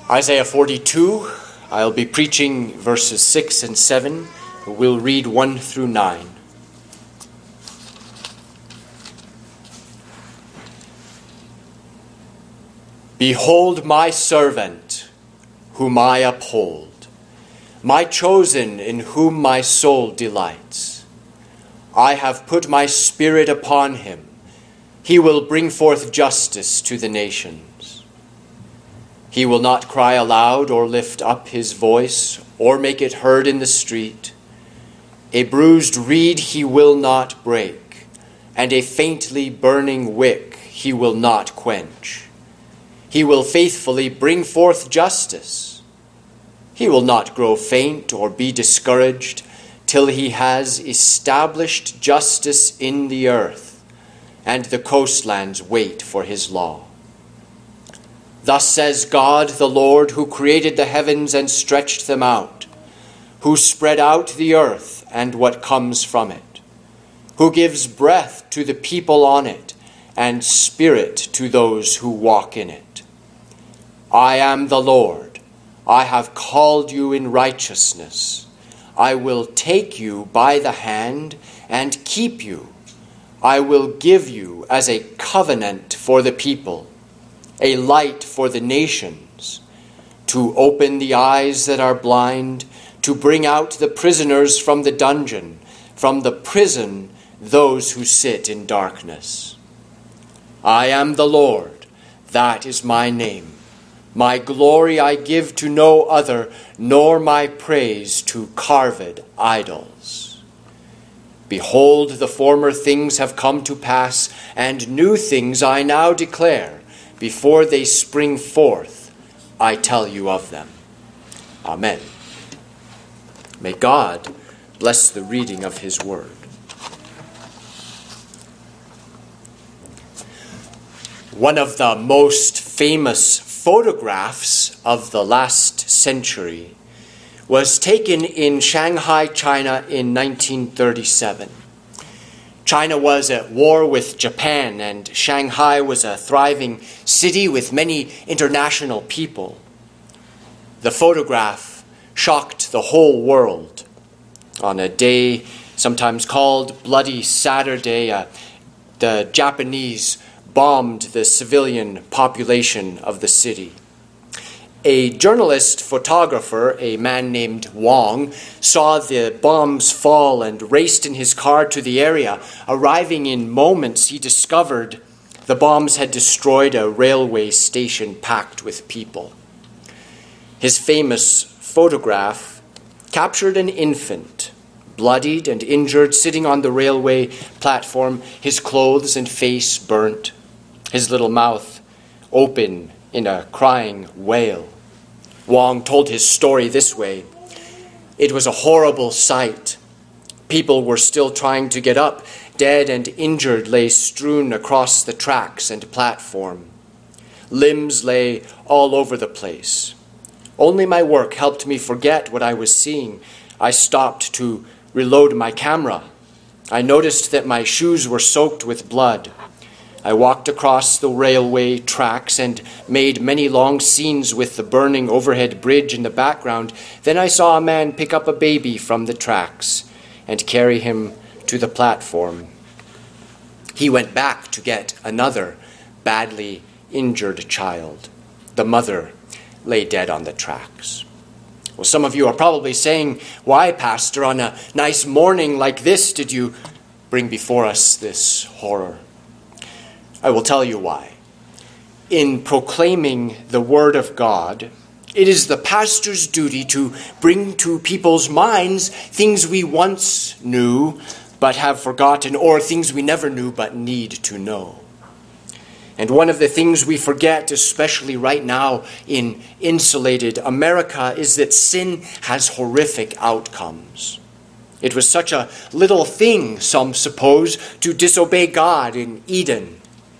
Isaiah 42, I'll be preaching verses 6 and 7. We'll read 1 through 9. Behold my servant, whom I uphold, my chosen, in whom my soul delights. I have put my spirit upon him. He will bring forth justice to the nations. He will not cry aloud or lift up his voice or make it heard in the street. A bruised reed he will not break, and a faintly burning wick he will not quench. He will faithfully bring forth justice. He will not grow faint or be discouraged till he has established justice in the earth, and the coastlands wait for his law. Thus says God the Lord, who created the heavens and stretched them out, who spread out the earth and what comes from it, who gives breath to the people on it and spirit to those who walk in it. I am the Lord. I have called you in righteousness. I will take you by the hand and keep you. I will give you as a covenant for the people, a light for the nations, to open the eyes that are blind, to bring out the prisoners from the dungeon, from the prison those who sit in darkness. I am the Lord, that is my name. My glory I give to no other, nor my praise to carved idols. Behold, the former things have come to pass, and new things I now declare. Before they spring forth, I tell you of them. Amen. May God bless the reading of his word. One of the most famous photographs of the last century was taken in Shanghai, China in 1937. China was at war with Japan, and Shanghai was a thriving city with many international people. The photograph shocked the whole world. On a day sometimes called Bloody Saturday, the Japanese bombed the civilian population of the city. A journalist photographer, a man named Wang, saw the bombs fall and raced in his car to the area. Arriving in moments, he discovered the bombs had destroyed a railway station packed with people. His famous photograph captured an infant, bloodied and injured, sitting on the railway platform, his clothes and face burnt, his little mouth open in a crying wail. Wang told his story this way: "It was a horrible sight. People were still trying to get up. Dead and injured lay strewn across the tracks and platform. Limbs lay all over the place. Only my work helped me forget what I was seeing. I stopped to reload my camera. I noticed that my shoes were soaked with blood. I walked across the railway tracks and made many long scenes with the burning overhead bridge in the background. Then I saw a man pick up a baby from the tracks and carry him to the platform. He went back to get another badly injured child. The mother lay dead on the tracks." Well, some of you are probably saying, "Why, Pastor, on a nice morning like this did you bring before us this horror?" I will tell you why. In proclaiming the word of God, it is the pastor's duty to bring to people's minds things we once knew but have forgotten, or things we never knew but need to know. And one of the things we forget, especially right now in insulated America, is that sin has horrific outcomes. It was such a little thing, some suppose, to disobey God in Eden.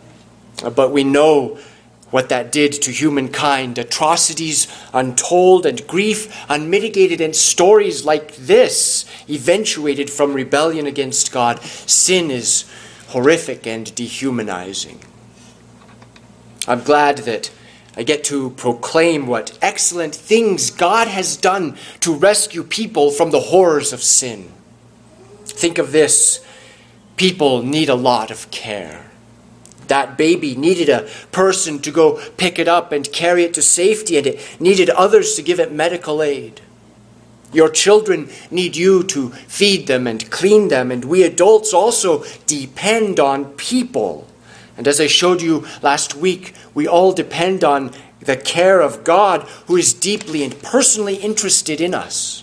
But we know what that did to humankind. Atrocities untold and grief unmitigated, and stories like this eventuated from rebellion against God. Sin is horrific and dehumanizing. I'm glad that I get to proclaim what excellent things God has done to rescue people from the horrors of sin. Think of this. People need a lot of care. That baby needed a person to go pick it up and carry it to safety, and it needed others to give it medical aid. Your children need you to feed them and clean them, and we adults also depend on people. And as I showed you last week, we all depend on the care of God, who is deeply and personally interested in us.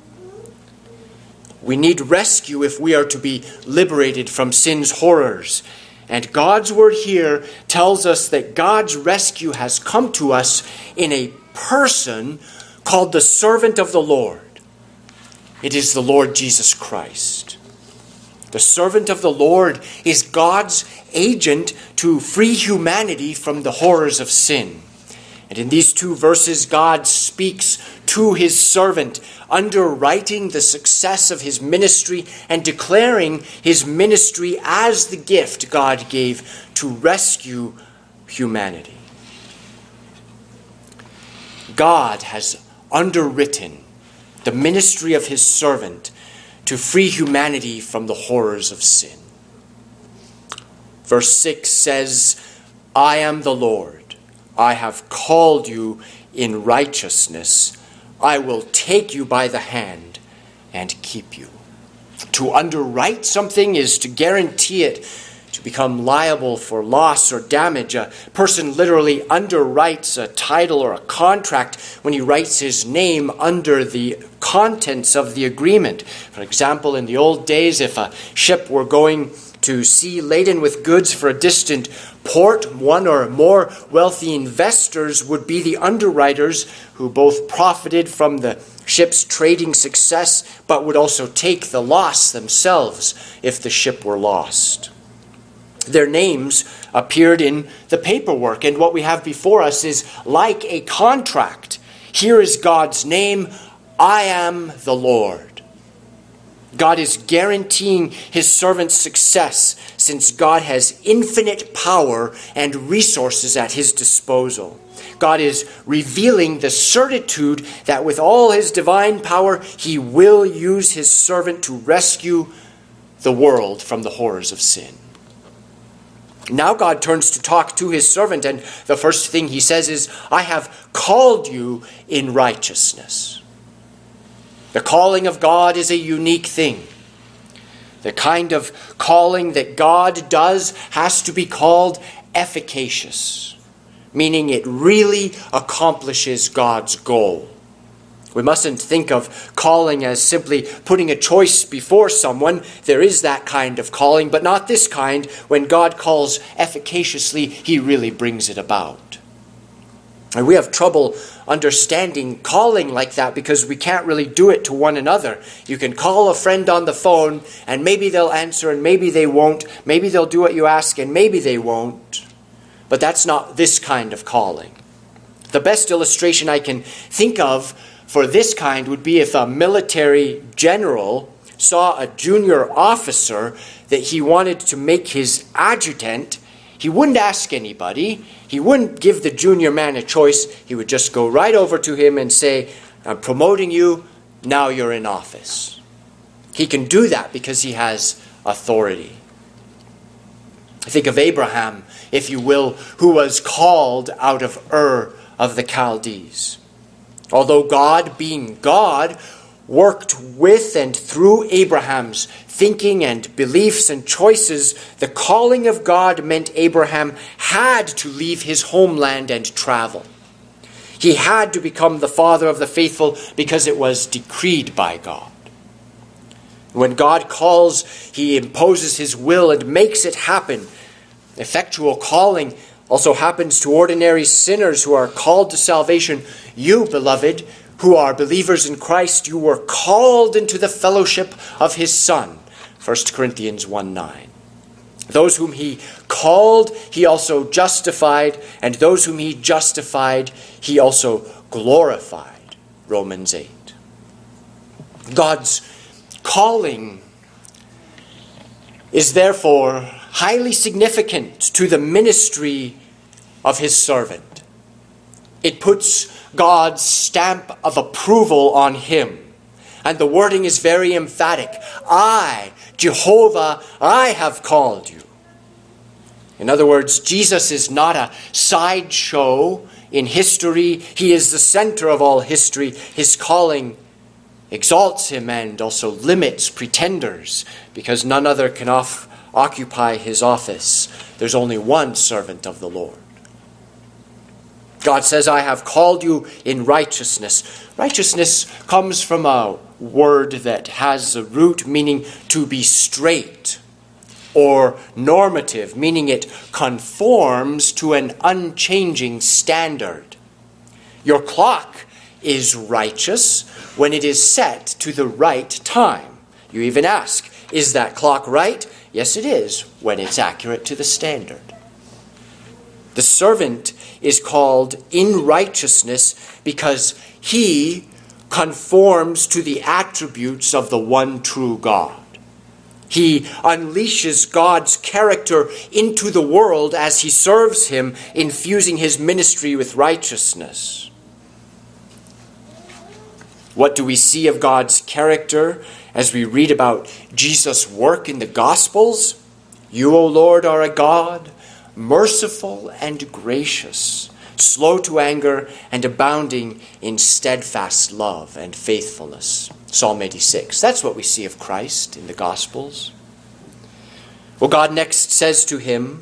We need rescue if we are to be liberated from sin's horrors. And God's word here tells us that God's rescue has come to us in a person called the servant of the Lord. It is the Lord Jesus Christ. The servant of the Lord is God's agent to free humanity from the horrors of sin. And in these two verses, God speaks to his servant, underwriting the success of his ministry and declaring his ministry as the gift God gave to rescue humanity. God has underwritten the ministry of his servant to free humanity from the horrors of sin. Verse 6 says, I am the Lord. I have called you in righteousness. I will take you by the hand and keep you. To underwrite something is to guarantee it to become liable for loss or damage. A person literally underwrites a title or a contract when he writes his name under the contents of the agreement. For example, in the old days, if a ship were going to sea laden with goods for a distant port, one or more wealthy investors would be the underwriters who both profited from the ship's trading success but would also take the loss themselves if the ship were lost. Their names appeared in the paperwork, and what we have before us is like a contract. Here is God's name, I am the Lord. God is guaranteeing his servant's success since God has infinite power and resources at his disposal. God is revealing the certitude that with all his divine power, he will use his servant to rescue the world from the horrors of sin. Now God turns to talk to his servant, and the first thing he says is, I have called you in righteousness. The calling of God is a unique thing. The kind of calling that God does has to be called efficacious, meaning it really accomplishes God's goal. We mustn't think of calling as simply putting a choice before someone. There is that kind of calling, but not this kind. When God calls efficaciously, he really brings it about. And we have trouble understanding calling like that because we can't really do it to one another. You can call a friend on the phone, and maybe they'll answer, and maybe they won't. Maybe they'll do what you ask, and maybe they won't. But that's not this kind of calling. The best illustration I can think of for this kind would be if a military general saw a junior officer that he wanted to make his adjutant. He wouldn't ask anybody. He wouldn't give the junior man a choice. He would just go right over to him and say, I'm promoting you, now you're in office. He can do that because he has authority. Think of Abraham, if you will, who was called out of Ur of the Chaldees. Although God, being God, worked with and through Abraham's thinking and beliefs and choices, the calling of God meant Abraham had to leave his homeland and travel. He had to become the father of the faithful because it was decreed by God. When God calls, he imposes his will and makes it happen. Effectual calling also happens to ordinary sinners who are called to salvation. You, beloved, who are believers in Christ, you were called into the fellowship of his Son. 1 Corinthians 1:9. Those whom he called, he also justified, and those whom he justified, he also glorified. Romans 8. God's calling is therefore highly significant to the ministry of his servant. It puts God's stamp of approval on him. And the wording is very emphatic. I, Jehovah, I have called you. In other words, Jesus is not a sideshow in history. He is the center of all history. His calling exalts him and also limits pretenders, because none other can occupy his office. There's only one servant of the Lord. God says, I have called you in righteousness. Righteousness comes from a word that has a root meaning to be straight, or normative, meaning it conforms to an unchanging standard. Your clock is righteous when it is set to the right time. You even ask, is that clock right? Yes, it is, when it's accurate to the standard. The servant is called in righteousness because he conforms to the attributes of the one true God. He unleashes God's character into the world as he serves him, infusing his ministry with righteousness. What do we see of God's character as we read about Jesus' work in the Gospels? You, O Lord, are a God, merciful and gracious, slow to anger and abounding in steadfast love and faithfulness. Psalm 86. That's what we see of Christ in the Gospels. Well, God next says to him,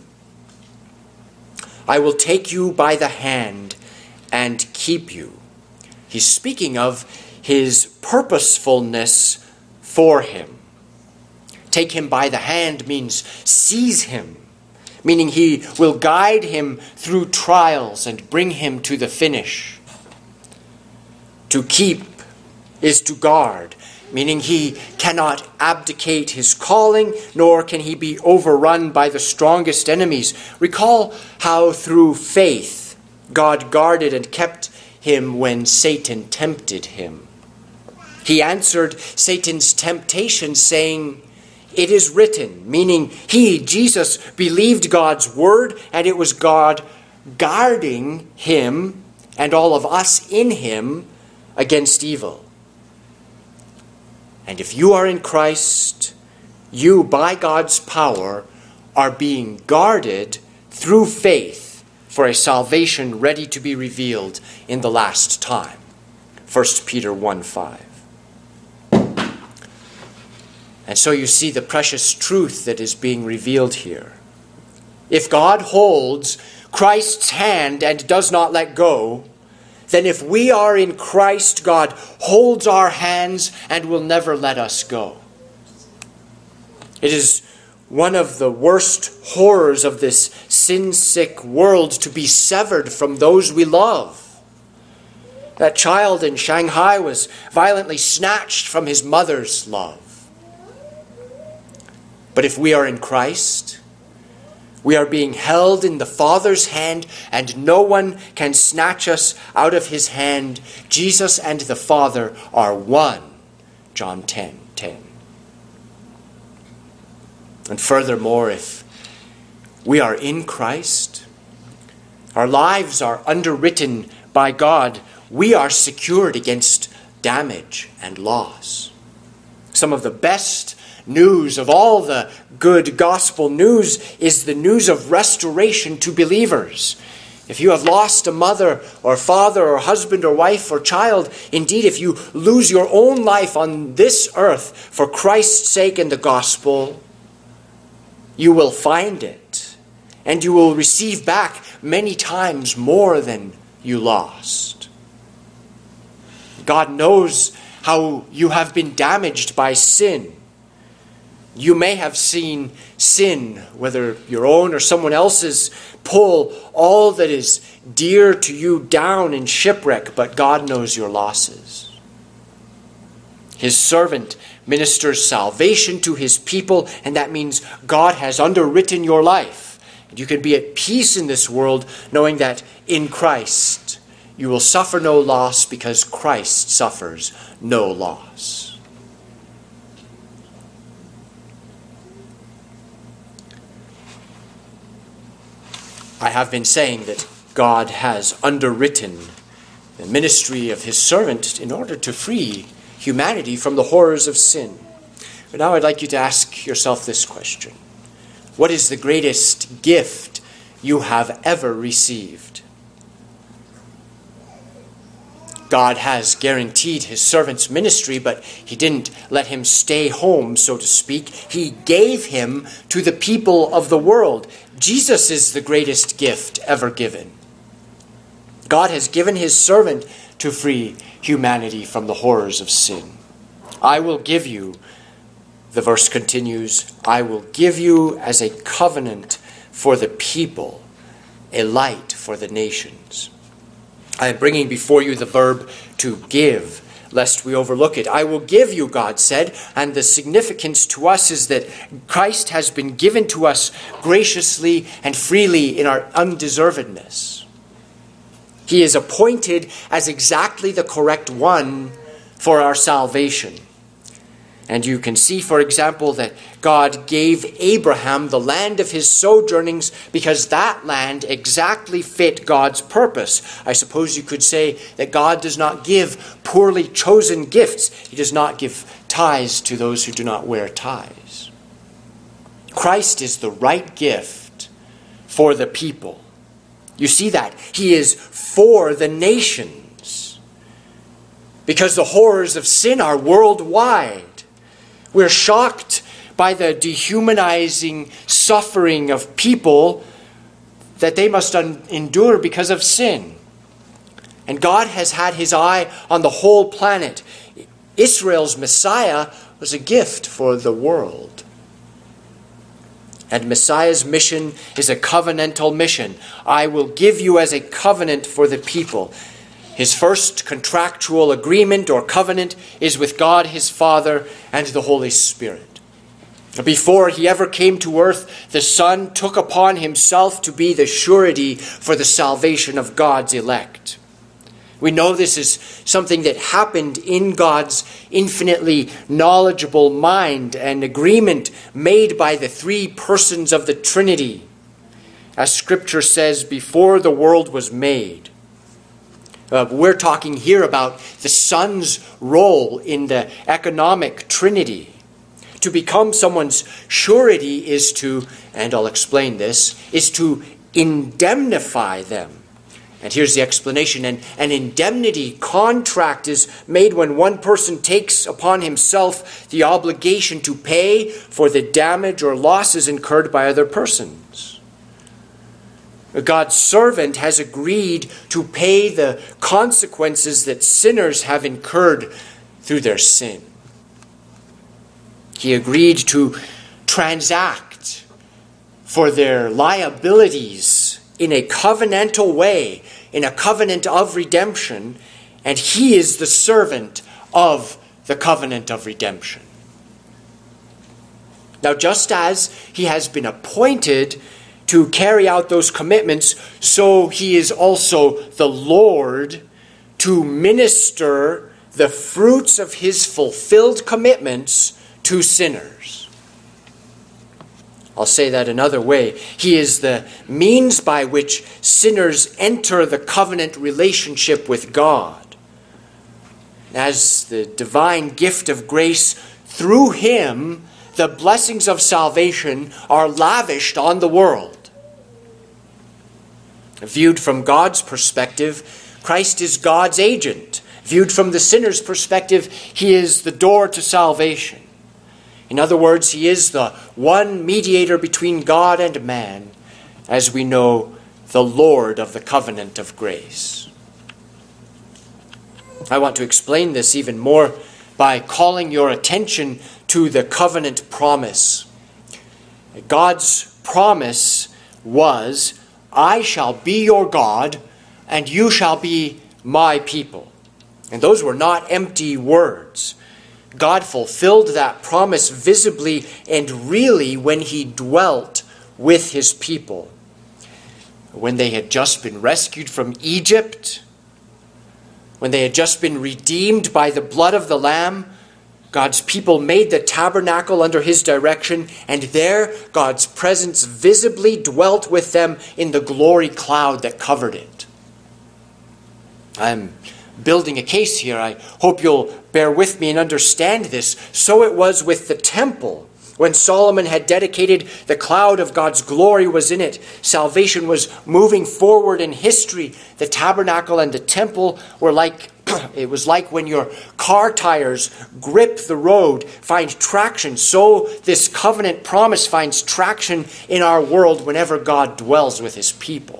I will take you by the hand and keep you. He's speaking of his purposefulness for him. Take him by the hand means seize him, meaning he will guide him through trials and bring him to the finish. To keep is to guard, meaning he cannot abdicate his calling, nor can he be overrun by the strongest enemies. Recall how through faith God guarded and kept him when Satan tempted him. He answered Satan's temptation saying, it is written, meaning he, Jesus, believed God's word, and it was God guarding him and all of us in him against evil. And if you are in Christ, you, by God's power, are being guarded through faith for a salvation ready to be revealed in the last time. 1 Peter 1:5. And so you see the precious truth that is being revealed here. If God holds Christ's hand and does not let go, then if we are in Christ, God holds our hands and will never let us go. It is one of the worst horrors of this sin-sick world to be severed from those we love. That child in Shanghai was violently snatched from his mother's love. But if we are in Christ, we are being held in the Father's hand, and no one can snatch us out of his hand. Jesus and the Father are one. John 10:10. And furthermore, if we are in Christ, our lives are underwritten by God, we are secured against damage and loss. Some of the best news of all the good gospel news is the news of restoration to believers. If you have lost a mother or father or husband or wife or child, indeed if you lose your own life on this earth for Christ's sake and the gospel, you will find it, and you will receive back many times more than you lost. God knows how you have been damaged by sin. You may have seen sin, whether your own or someone else's, pull all that is dear to you down in shipwreck, but God knows your losses. His servant ministers salvation to his people, and that means God has underwritten your life. And you can be at peace in this world knowing that in Christ you will suffer no loss because Christ suffers no loss. I have been saying that God has underwritten the ministry of his servant in order to free humanity from the horrors of sin. But now I'd like you to ask yourself this question. What is the greatest gift you have ever received? God has guaranteed his servant's ministry, but he didn't let him stay home, so to speak. He gave him to the people of the world. Jesus is the greatest gift ever given. God has given his servant to free humanity from the horrors of sin. I will give you, the verse continues, I will give you as a covenant for the people, a light for the nations. I am bringing before you the verb to give, lest we overlook it. I will give you, God said, and the significance to us is that Christ has been given to us graciously and freely in our undeservedness. He is appointed as exactly the correct one for our salvation. And you can see, for example, that God gave Abraham the land of his sojournings because that land exactly fit God's purpose. I suppose you could say that God does not give poorly chosen gifts. He does not give tithes to those who do not wear ties. Christ is the right gift for the people. You see that? He is for the nations because the horrors of sin are worldwide. We're shocked by the dehumanizing suffering of people that they must endure because of sin. And God has had his eye on the whole planet. Israel's Messiah was a gift for the world. And Messiah's mission is a covenantal mission. I will give you as a covenant for the people. His first contractual agreement or covenant is with God his Father and the Holy Spirit. Before he ever came to earth, the Son took upon himself to be the surety for the salvation of God's elect. We know this is something that happened in God's infinitely knowledgeable mind, an agreement made by the three persons of the Trinity. As Scripture says, before the world was made. We're talking here about the Son's role in the economic Trinity. To become someone's surety is to, and I'll explain this, is to indemnify them. And here's the explanation. An indemnity contract is made when one person takes upon himself the obligation to pay for the damage or losses incurred by other persons. God's servant has agreed to pay the consequences that sinners have incurred through their sin. He agreed to transact for their liabilities in a covenantal way, in a covenant of redemption, and he is the servant of the covenant of redemption. Now, just as he has been appointed to carry out those commitments, so he is also the Lord to minister the fruits of his fulfilled commitments to sinners. I'll say that another way. He is the means by which sinners enter the covenant relationship with God. As the divine gift of grace, through him, the blessings of salvation are lavished on the world. Viewed from God's perspective, Christ is God's agent. Viewed from the sinner's perspective, he is the door to salvation. In other words, he is the one mediator between God and man, as we know, the Lord of the covenant of grace. I want to explain this even more by calling your attention to the covenant promise. God's promise was, I shall be your God, and you shall be my people. And those were not empty words. God fulfilled that promise visibly and really when he dwelt with his people. When they had just been rescued from Egypt, when they had just been redeemed by the blood of the Lamb, God's people made the tabernacle under his direction, and there God's presence visibly dwelt with them in the glory cloud that covered it. I'm building a case here. I hope you'll bear with me and understand this. So it was with the temple. When Solomon had dedicated, the cloud of God's glory was in it. Salvation was moving forward in history. The tabernacle and the temple were like, it was like when your car tires grip the road, find traction. So this covenant promise finds traction in our world whenever God dwells with his people.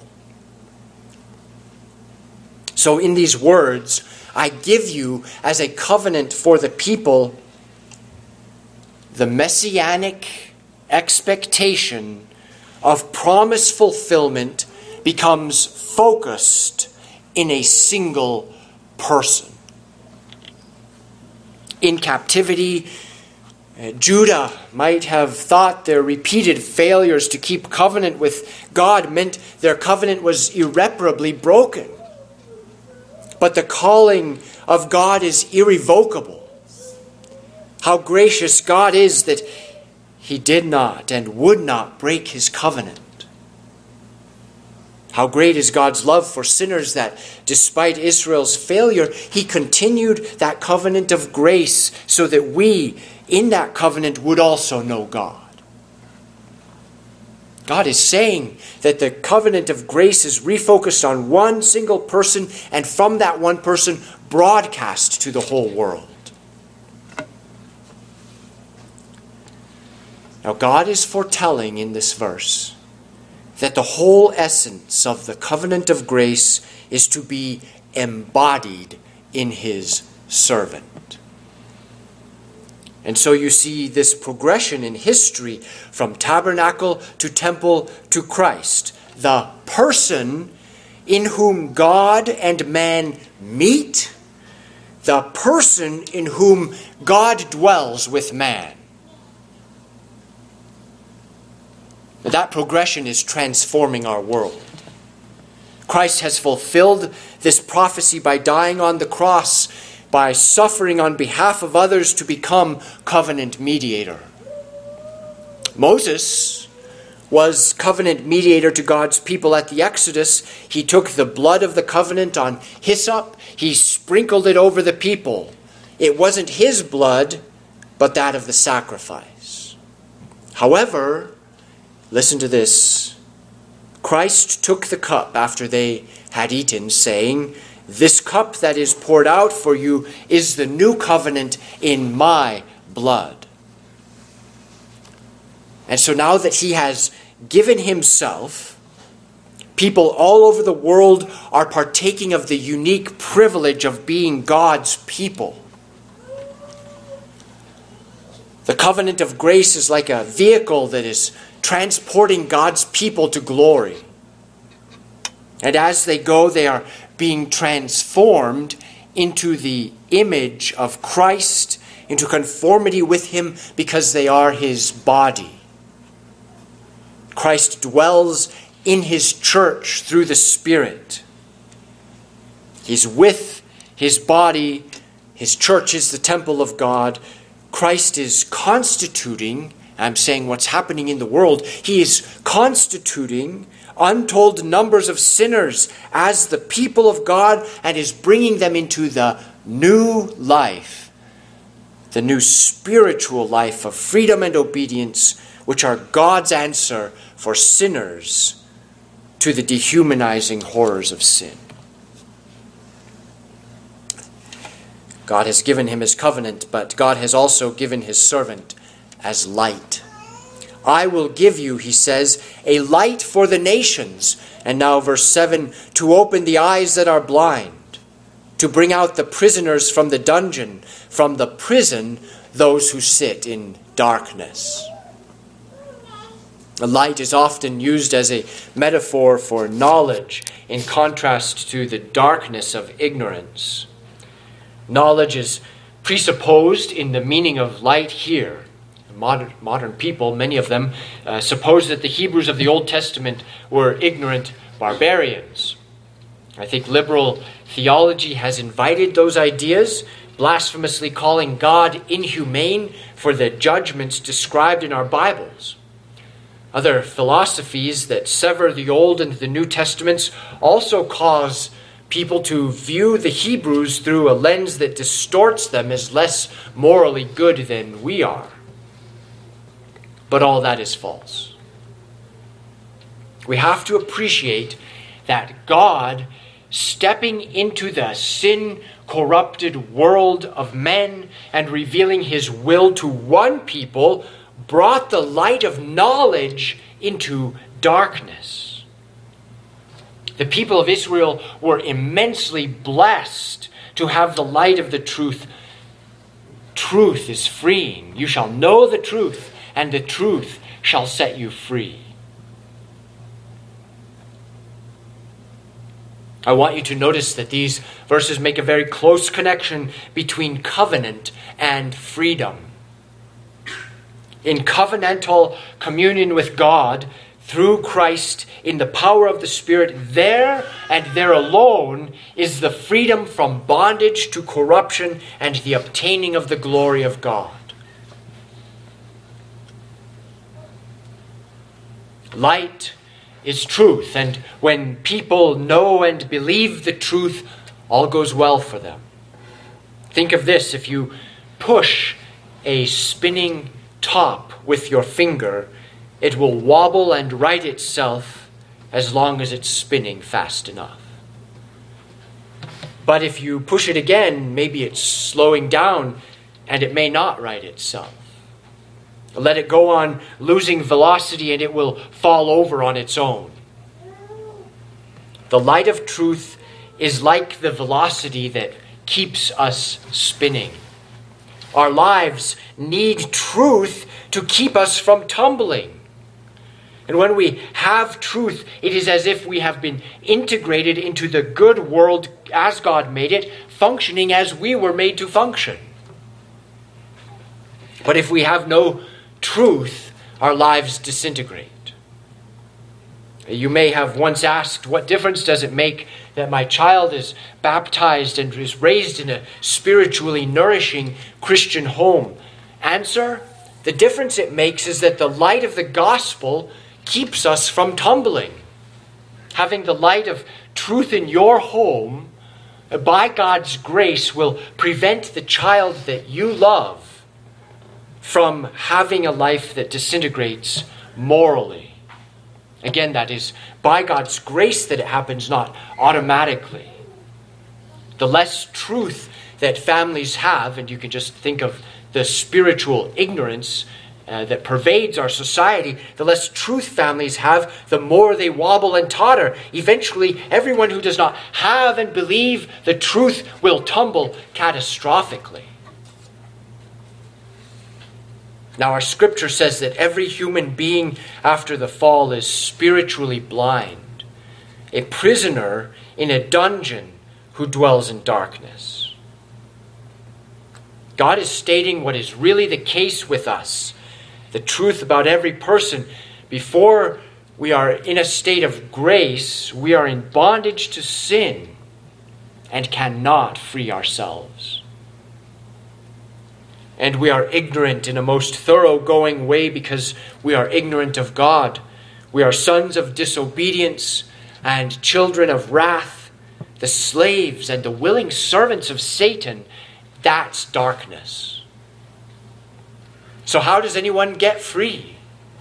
So in these words, I give you as a covenant for the people the messianic expectation of promise fulfillment becomes focused in a single person. In captivity, Judah might have thought their repeated failures to keep covenant with God meant their covenant was irreparably broken. But the calling of God is irrevocable. How gracious God is that he did not and would not break his covenant. How great is God's love for sinners that despite Israel's failure, he continued that covenant of grace so that we in that covenant would also know God. God is saying that the covenant of grace is refocused on one single person and from that one person broadcast to the whole world. Now, God is foretelling in this verse that the whole essence of the covenant of grace is to be embodied in his servant. And so you see this progression in history from tabernacle to temple to Christ. The person in whom God and man meet, the person in whom God dwells with man. That progression is transforming our world. Christ has fulfilled this prophecy by dying on the cross, by suffering on behalf of others to become covenant mediator. Moses was covenant mediator to God's people at the Exodus. He took the blood of the covenant on hyssop. He sprinkled it over the people. It wasn't his blood, but that of the sacrifice. However, listen to this. Christ took the cup after they had eaten, saying, "This cup that is poured out for you is the new covenant in my blood." And so now that he has given himself, people all over the world are partaking of the unique privilege of being God's people. The covenant of grace is like a vehicle that is transporting God's people to glory. And as they go, they are being transformed into the image of Christ, into conformity with him because they are his body. Christ dwells in his church through the Spirit. He's with his body. His church is the temple of God. Christ is constituting, I'm saying what's happening in the world, he is constituting untold numbers of sinners as the people of God and is bringing them into the new life, the new spiritual life of freedom and obedience, which are God's answer for sinners to the dehumanizing horrors of sin. God has given him his covenant, but God has also given his servant as light. I will give you, he says, a light for the nations. And now verse 7, to open the eyes that are blind, to bring out the prisoners from the dungeon, from the prison, those who sit in darkness. A light is often used as a metaphor for knowledge in contrast to the darkness of ignorance. Knowledge is presupposed in the meaning of light here. Modern people, many of them, suppose that the Hebrews of the Old Testament were ignorant barbarians. I think liberal theology has invited those ideas, blasphemously calling God inhumane for the judgments described in our Bibles. Other philosophies that sever the Old and the New Testaments also cause people to view the Hebrews through a lens that distorts them as less morally good than we are. But all that is false. We have to appreciate that God, stepping into the sin-corrupted world of men and revealing his will to one people, brought the light of knowledge into darkness. The people of Israel were immensely blessed to have the light of the truth. Truth is freeing. You shall know the truth, and the truth shall set you free. I want you to notice that these verses make a very close connection between covenant and freedom. In covenantal communion with God, through Christ, in the power of the Spirit, there and there alone is the freedom from bondage to corruption and the obtaining of the glory of God. Light is truth, and when people know and believe the truth, all goes well for them. Think of this: if you push a spinning top with your finger, it will wobble and right itself as long as it's spinning fast enough. But if you push it again, maybe it's slowing down and it may not right itself. Let it go on losing velocity and it will fall over on its own. The light of truth is like the velocity that keeps us spinning. Our lives need truth to keep us from tumbling. And when we have truth, it is as if we have been integrated into the good world as God made it, functioning as we were made to function. But if we have no truth, our lives disintegrate. You may have once asked, what difference does it make that my child is baptized and is raised in a spiritually nourishing Christian home? Answer: the difference it makes is that the light of the gospel keeps us from tumbling. Having the light of truth in your home, by God's grace, will prevent the child that you love from having a life that disintegrates morally. Again, that is by God's grace that it happens, not automatically. The less truth that families have, and you can just think of the spiritual ignorance that pervades our society, the less truth families have, the more they wobble and totter. Eventually, everyone who does not have and believe the truth will tumble catastrophically. Now, our scripture says that every human being after the fall is spiritually blind, a prisoner in a dungeon who dwells in darkness. God is stating what is really the case with us, the truth about every person. Before we are in a state of grace, we are in bondage to sin and cannot free ourselves. And we are ignorant in a most thoroughgoing way because we are ignorant of God. We are sons of disobedience and children of wrath, the slaves and the willing servants of Satan. That's darkness. So how does anyone get free?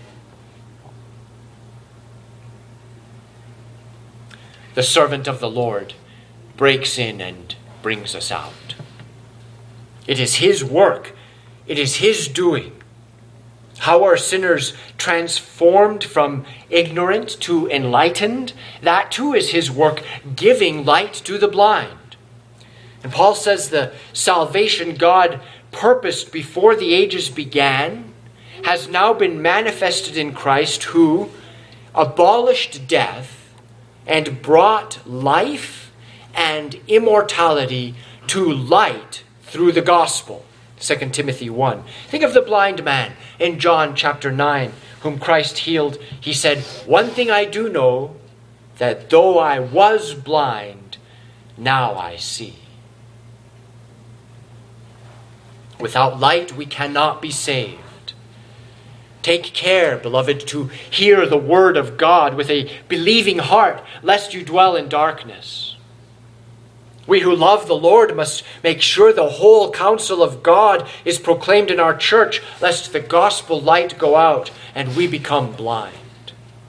The servant of the Lord breaks in and brings us out. It is his work. It is his doing. How are sinners transformed from ignorant to enlightened? That too is his work, giving light to the blind. And Paul says the salvation God purposed before the ages began has now been manifested in Christ, who abolished death and brought life and immortality to light through the gospel. 2 Timothy 1. Think of the blind man in John chapter 9, whom Christ healed. He said, "One thing I do know, that though I was blind, now I see." Without light, we cannot be saved. Take care, beloved, to hear the word of God with a believing heart, lest you dwell in darkness. We who love the Lord must make sure the whole counsel of God is proclaimed in our church, lest the gospel light go out and we become blind.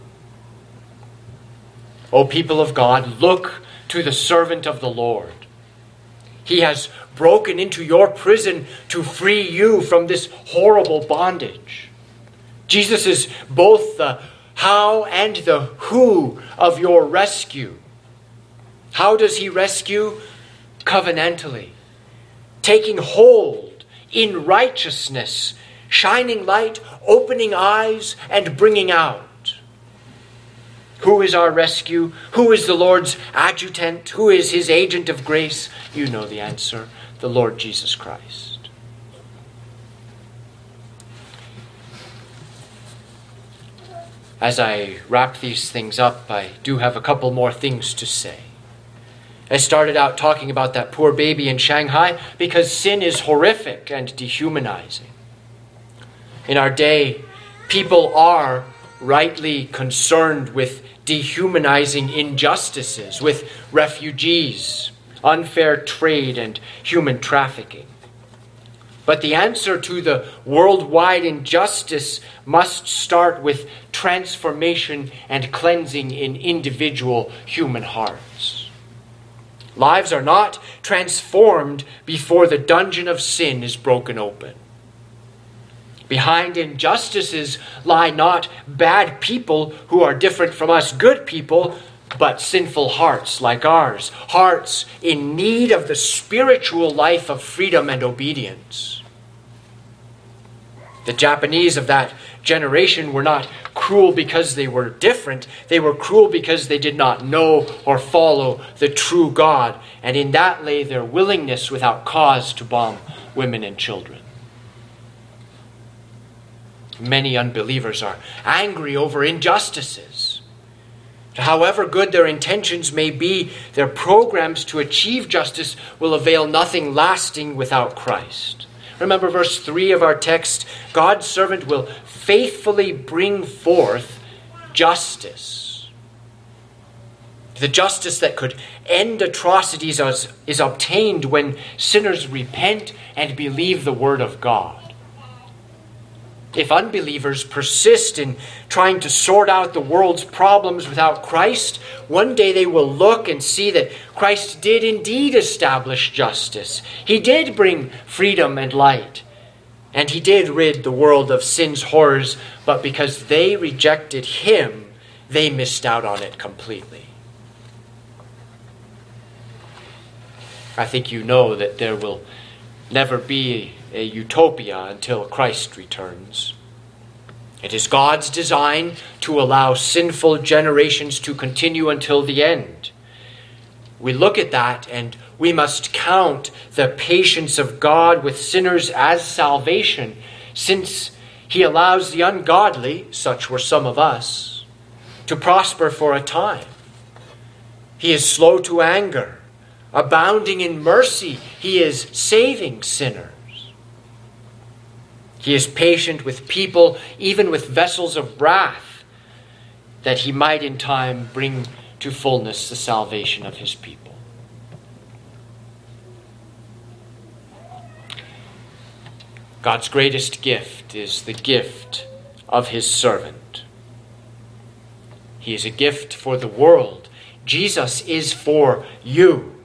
O people of God, look to the servant of the Lord. He has broken into your prison to free you from this horrible bondage. Jesus is both the how and the who of your rescue. How does he rescue? Covenantally, taking hold in righteousness, shining light, opening eyes, and bringing out. Who is our rescue? Who is the Lord's adjutant? Who is his agent of grace? You know the answer, the Lord Jesus Christ. As I wrap these things up, I do have a couple more things to say. I started out talking about that poor baby in Shanghai because sin is horrific and dehumanizing. In our day, people are rightly concerned with dehumanizing injustices, with refugees, unfair trade, and human trafficking. But the answer to the worldwide injustice must start with transformation and cleansing in individual human hearts. Lives are not transformed before the dungeon of sin is broken open. Behind injustices lie not bad people who are different from us good people, but sinful hearts like ours, hearts in need of the spiritual life of freedom and obedience. The Japanese of that generation were not cruel because they were different. They were cruel because they did not know or follow the true God, and in that lay their willingness without cause to bomb women and children. Many unbelievers are angry over injustices. However good their intentions may be, their programs to achieve justice will avail nothing lasting without Christ. Remember verse 3 of our text, God's servant will faithfully bring forth justice. The justice that could end atrocities is obtained when sinners repent and believe the word of God. If unbelievers persist in trying to sort out the world's problems without Christ, one day they will look and see that Christ did indeed establish justice. He did bring freedom and light. And he did rid the world of sin's horrors, but because they rejected him, they missed out on it completely. I think you know that there will never be a utopia until Christ returns. It is God's design to allow sinful generations to continue until the end. We look at that and we must count the patience of God with sinners as salvation, since he allows the ungodly, such were some of us, to prosper for a time. He is slow to anger, abounding in mercy. He is saving sinners. He is patient with people, even with vessels of wrath, that he might in time bring to fullness the salvation of his people. God's greatest gift is the gift of his servant. He is a gift for the world. Jesus is for you.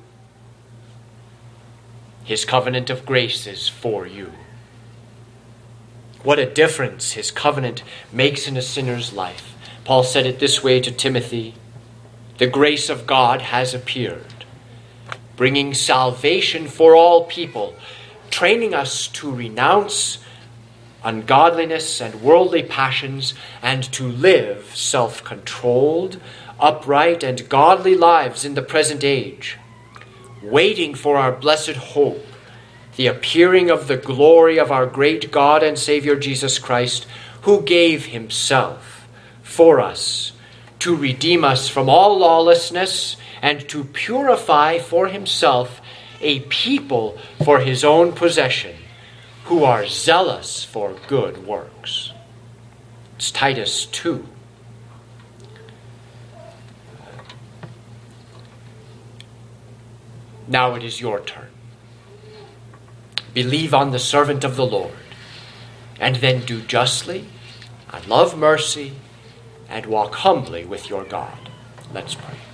His covenant of grace is for you. What a difference his covenant makes in a sinner's life. Paul said it this way to Timothy: the grace of God has appeared, bringing salvation for all people, training us to renounce ungodliness and worldly passions and to live self-controlled, upright, and godly lives in the present age, waiting for our blessed hope, the appearing of the glory of our great God and Savior Jesus Christ, who gave himself for us to redeem us from all lawlessness and to purify for himself a people for his own possession, who are zealous for good works. It's Titus 2. Now it is your turn. Believe on the servant of the Lord, and then do justly, and love mercy, and walk humbly with your God. Let's pray.